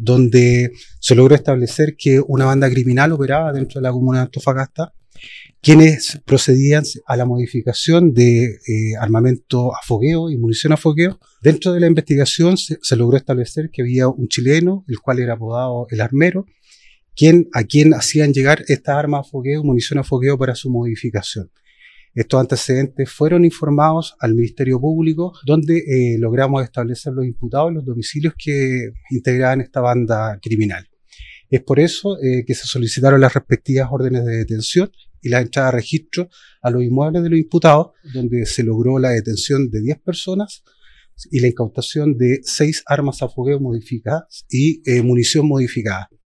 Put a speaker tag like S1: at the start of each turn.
S1: donde se logró establecer que una banda criminal operaba dentro de la comuna de Antofagasta, quienes procedían a la modificación de armamento a fogueo y munición a fogueo. Dentro de la investigación se logró establecer que había un chileno, el cual era apodado El Armero, a quien hacían llegar estas armas a fogueo, munición a fogueo para su modificación. Estos antecedentes fueron informados al Ministerio Público, donde logramos establecer los imputados y los domicilios que integraban esta banda criminal. Es por eso que se solicitaron las respectivas órdenes de detención y la entrada a registro a los inmuebles de los imputados, donde se logró la detención de 10 personas y la incautación de 6 armas a fogueo modificadas y munición modificada.